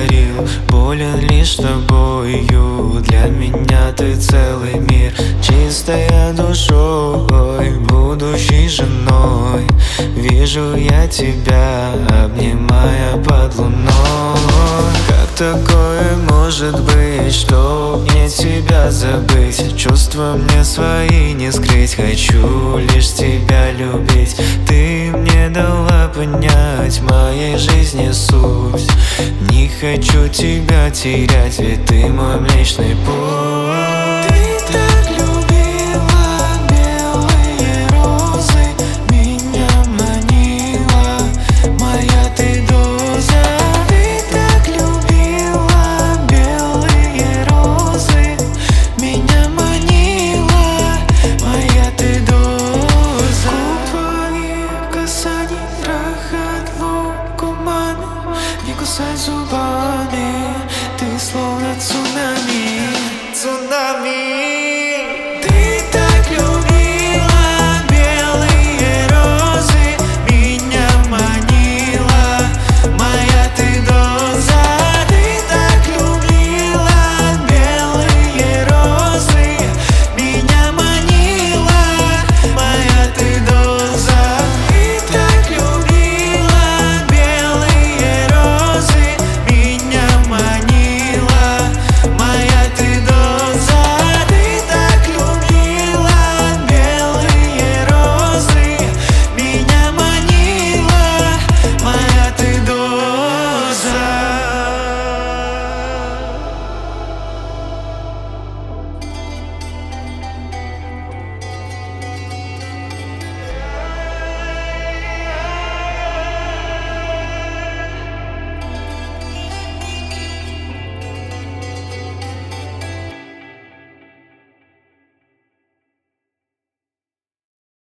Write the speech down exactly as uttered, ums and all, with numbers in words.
говорил, болен лишь тобою. Для меня ты целый мир, чистая душой, будущей женой. Вижу я тебя, обнимая под луной. Как такое может быть, что мне тебя забыть? Чувства мне свои не скрыть, хочу лишь тебя любить. Ты мне дала понять моей жизни суть. Не хочу тебя терять, ведь ты мой млечный путь. Ты так любила белые розы, меня манила моя ты доза. Ты так любила белые розы, меня манила моя ты доза. Губ твоих касаний, рахат, лук, губами, не кусай зубами.